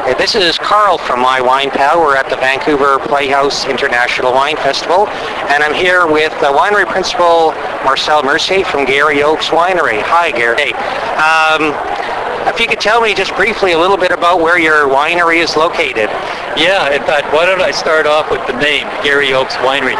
Okay, this is Carl from My Wine Pal. We're at the Vancouver Playhouse International Wine Festival, and I'm here with the winery principal, Marcel Mercier from Garry Oaks Winery. Hi, Gary. If you could tell me just briefly a little bit about where your winery is located. Yeah, in fact, why don't I start off with the name, Garry Oaks Winery.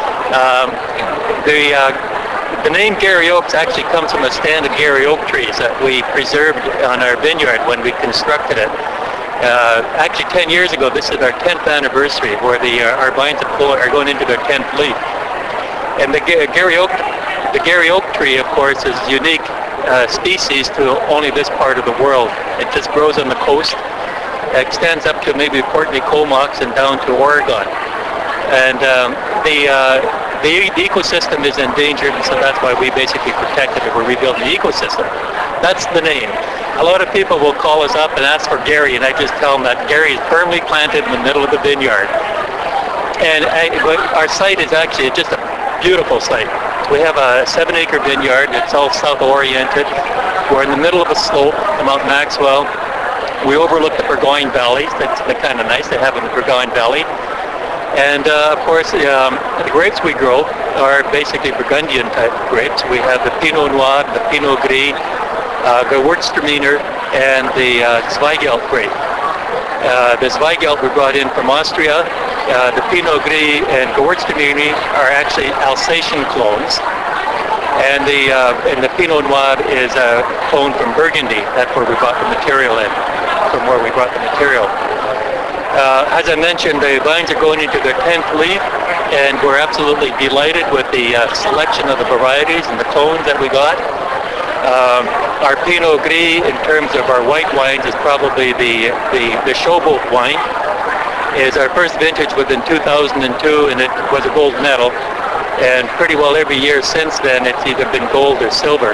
The name Garry Oaks actually comes from a stand of Garry Oak trees that we preserved on our vineyard when we constructed it. Actually 10 years ago, this is our 10th anniversary, where our vines are going into their 10th leaf. And the Garry Oak tree, of course, is unique species to only this part of the world. It just grows on the coast. It extends up to maybe Port Comox and down to Oregon. And the ecosystem is endangered, and so that's why we basically protected it. We're rebuilding the ecosystem. That's the name. A lot of people will call us up and ask for Garry, and I just tell them that Garry is firmly planted in the middle of the vineyard. And our site is actually just a beautiful site. We have a 7-acre vineyard. It's all south-oriented. We're in the middle of a slope to Mount Maxwell. We overlook the Burgoyne Valley. That's kind of nice to have in the Burgoyne Valley. And of course, the grapes we grow are basically Burgundian type grapes. We have the Pinot Noir, the Pinot Gris, the Gewürztraminer, and the Zweigelt grape. The Zweigelt we brought in from Austria. The Pinot Gris and Gewürztraminer are actually Alsatian clones. And the Pinot Noir is a clone from Burgundy. That's where we brought the material in, from where we brought the material. As I mentioned, the vines are going into their 10th leaf, and we're absolutely delighted with the selection of the varieties and the clones that we got. Our Pinot Gris, in terms of our white wines, is probably the Showboat wine. Is our first vintage within 2002, and it was a gold medal. And pretty well every year since then, it's either been gold or silver.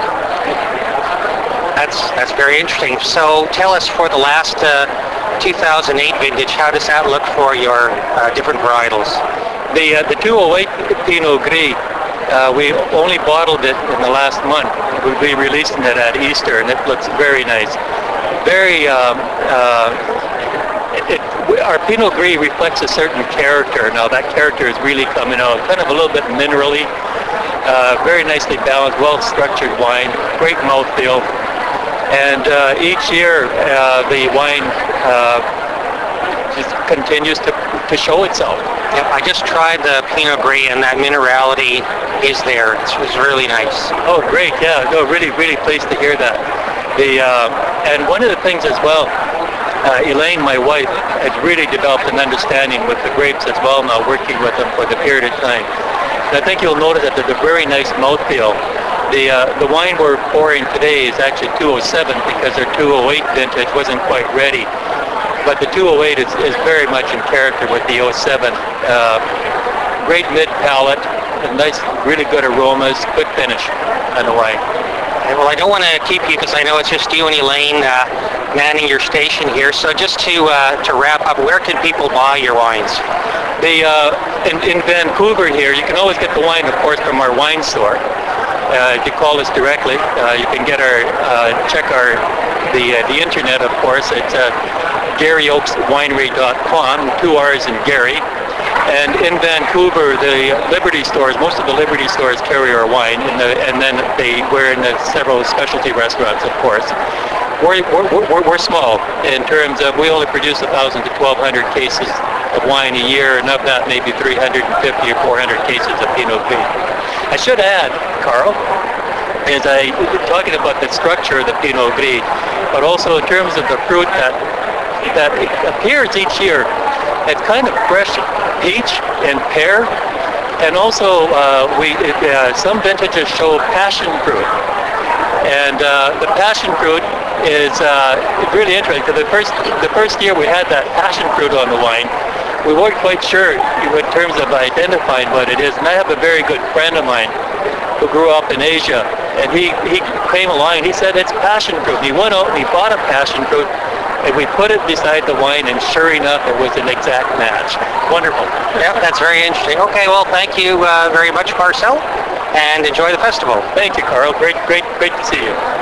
That's very interesting. So tell us, for the last 2008 vintage, how does that look for your different varietals? The 208 Pinot Gris, we only bottled it in the last month. We'll be releasing it at Easter, and it looks very nice. Our Pinot Gris reflects a certain character. Now that character is really coming out, kind of a little bit minerally, very nicely balanced, well-structured wine, great mouthfeel. And each year the wine just continues to show itself. Yep, I just tried the Pinot Gris, and that minerality is there. It's really nice. Oh, great! Yeah, no, really pleased to hear that. And one of the things as well, Elaine, my wife, has really developed an understanding with the grapes as well now, working with them for the period of time. And I think you'll notice that there's a very nice mouthfeel. The wine we're pouring today is actually 207 because our 208 vintage wasn't quite ready. But the 208 is very much in character with the 07. Great mid-palate, nice, really good aromas, good finish on the wine. Okay, well, I don't want to keep you, because I know it's just you and Elaine manning your station here. So just to wrap up, where can people buy your wines? In Vancouver here, you can always get the wine, of course, from our wine store. If you call us directly, you can get check the internet, of course. It's GarryOaksWinery.com, 2 R's in Garry. And in Vancouver, the Liberty stores, most of the Liberty stores carry our wine, and then we're in several specialty restaurants, of course. We're small in terms of, we only produce 1,000 to 1,200 cases of wine a year, and of that maybe 350 or 400 cases of Pinot Gris. I should add, Carl, is talking about the structure of the Pinot Gris, but also in terms of the fruit that appears each year. It's kind of fresh peach and pear, and also some vintages show passion fruit. And the passion fruit is really interesting, because the first year we had that passion fruit on the wine, we weren't quite sure in terms of identifying what it is. And I have a very good friend of mine who grew up in Asia, and he came along and he said it's passion fruit. He went out and he bought a passion fruit, and we put it beside the wine, and sure enough, it was an exact match. Wonderful. Yeah, that's very interesting. Okay, well, thank you very much, Marcel, and enjoy the festival. Thank you, Carl. Great to see you.